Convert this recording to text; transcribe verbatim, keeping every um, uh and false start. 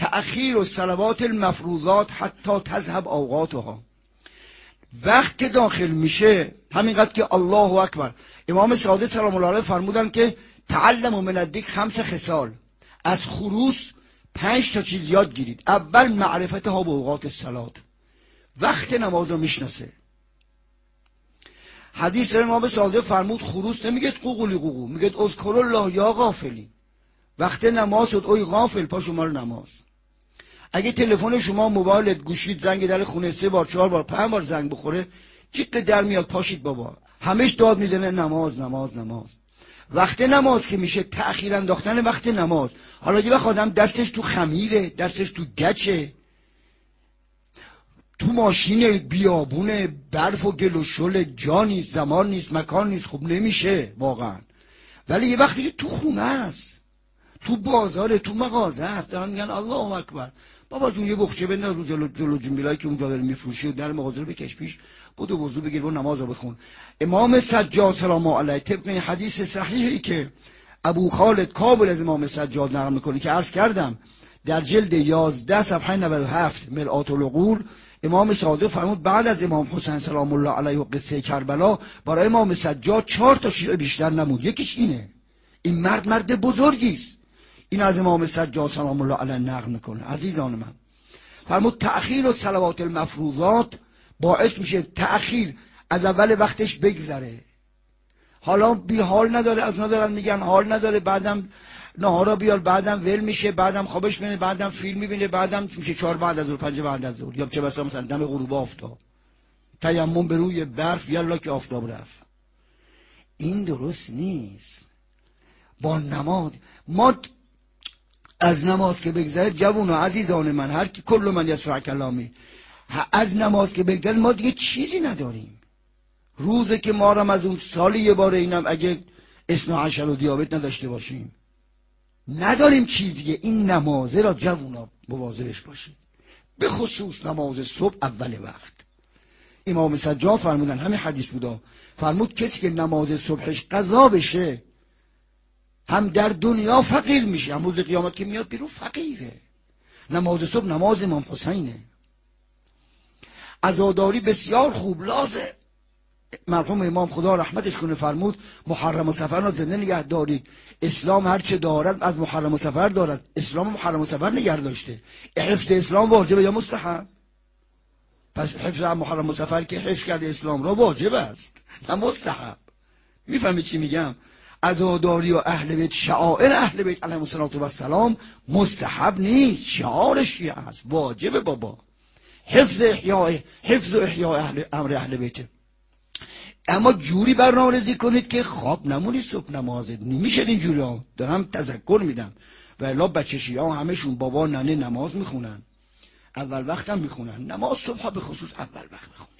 تأخیر و صلوات المفروضات حتی تذهب اوقاتها. وقت که داخل میشه همینقدر که الله اکبر. امام صادق سلام الله علیه فرمودن که تعلموا من الدیک خمس خصال، از خروس پنج تا چیز یاد گیرید. اول معرفتها به اوقات الصلات، وقت نماز رو میشناسه. حدیث امام صادق فرمود خروس نمیگه قوقولی قوقو، میگه اذکر الله یا غافلی. وقت نماز شد اوی غافل پا شما رو نماز. اگه تلفن شما موبایلت گوشید زنگ در خونه سه بار چهار بار پنج بار زنگ بخوره کیک در میاد پاشید بابا، همش داد میزنه نماز نماز نماز. وقت نماز که میشه تأخیر انداختن وقت نماز. حالا یه وقت آدم دستش تو خمیره، دستش تو گچه، تو ماشین بیابونه، برف و گل و شل، جا نیست، زمان نیست، مکان نیست، خب نمیشه واقعا. ولی یه وقتی که تو خونه است، تو بازار، تو مغازه است، دارن میگن الله اکبر، بابا جون یه بخچه بنداز رو جلو جلو جنبیلایی که اونجا داره میفروشی و در مغازه رو بکش پیش، بدو وضو بگیر و نماز رو بخون. امام سجاد سلام الله علیه طبق حدیث صحیحی که ابو خالد کابل از امام سجاد نقل میکنه که عرض کردم در جلد یازده صفحه نود و هفت مرآت العقول، امام صادق فرمود بعد از امام حسین سلام الله علیه و قصه کربلا برای امام سجاد چهار تا شیعه بیشتر نمود. یکیش اینه، این مرد مرد بزرگی است. این از امام سجاد سلام الله علیه نقل میکنه. عزیزان من فرمود تأخیر و صلوات المفروضات باعث میشه تأخیر از اول وقتش بگذره. حالا بی حال نداره، از ندارن میگن حال نداره، بعدم نهارا بیار، بعدم ول میشه، بعدم خوابش میره، بعدم فیلم میبینه، بعدم میشه چهار بعد از ظهر، پنج بعد از ظهر، یا چه بسا مثلا دم غروب آفتاب، تیمم به روی برف، یالا که آفتاب رفت. این درست نیست. با نماز ما از نماز که بگذره جوون و عزیزان من، هر کی کل من یسمع کلامی، از نماز که بگذره ما دیگه چیزی نداریم. روزه که ما هم از اون سالی یه بار اینم اگه اثنا عشر و دیابت نداشته باشیم نداریم چیزیه. این نمازه را جوونا مواظبش باشید، به خصوص نماز صبح اول وقت. امام سجاد فرمودن، همین حدیث بودا، فرمود کسی که نماز صبحش قضا بشه هم در دنیا فقیر میشه، هم روز قیامت که میاد بیرون فقیره. نماز صبح نماز امام حسینه. عزاداری بسیار خوب لازم. مرحوم امام خدا رحمتش کنه فرمود محرم و سفر را زنده نگه دارید. اسلام هر چه دارد از محرم و سفر دارد. اسلام محرم و سفر نگه داشته. حفظ اسلام واجبه یا مستحب؟ پس حفظ محرم و سفر که حفظ کرده اسلام را واجب است نه مستحب. میفهمی چی میگم؟ عزاداری و اهل بیت، شعائر اهل بیت علیهم السلام مستحب نیست، شعار شیعه است، واجب بابا. حفظ احیاء حفظ و احیاء اهل امر اهل بیت. اما جوری برنامه‌ریزی کنید که خواب نمونی صبح نمازت. نمیشه اینجوری ها، دارم تذکر میدم. و الا بچه شیعه ها همشون بابا ننه نماز میخونن، اول وقت هم میخونن، نماز صبح به خصوص اول وقت میخونن.